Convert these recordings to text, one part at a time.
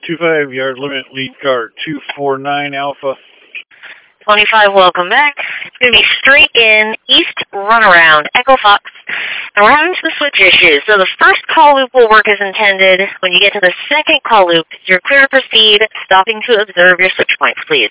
25 yard limit, lead car 249 Alpha. 25, welcome back. It's going to be straight in, east runaround, Echo Fox. And we're having some switch issues. So the first call loop will work as intended. When you get to the second call loop, you're clear to proceed, stopping to observe your switch points, please.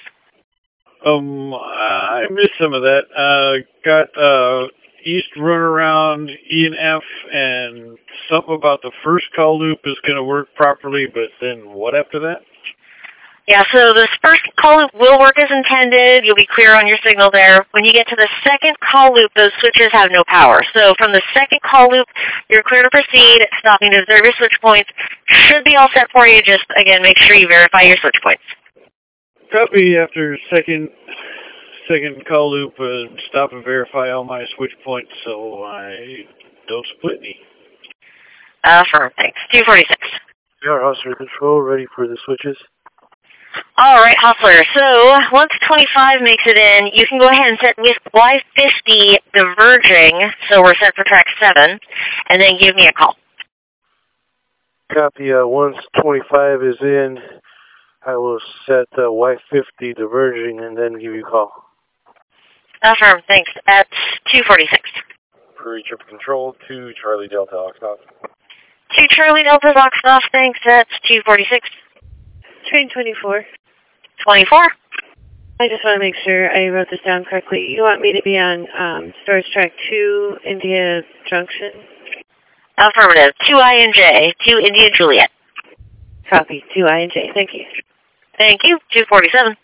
I missed some of that. Got east runaround, E and F, and something about the first call loop is going to work properly, but then what after that? Yeah, so this first call loop will work as intended. You'll be clear on your signal there. When you get to the second call loop, those switches have no power. So from the second call loop, you're clear to proceed, stopping to observe your switch points. Should be all set for you. Just, again, make sure you verify your switch points. Copy after second call loop, stop and verify all my switch points so I don't split any. Affirm, thanks. 246. PR Hustler Control, ready for the switches. All right, Hustler. So once 25 makes it in, you can go ahead and set with Y50 diverging, so we're set for track 7, and then give me a call. Copy. Once 25 is in, I will set Y50 diverging and then give you a call. Affirm, thanks. At 246. Prairie Trip Control, 2 Charlie Delta Oxnard. 2 Charlie Delta Oxnard, thanks. That's 246. Train 24. 24. I just want to make sure I wrote this down correctly. You want me to be on storage track 2, India Junction? Affirmative. 2I and J. 2 India Juliet. Copy. 2I and J. Thank you. Thank you. 247.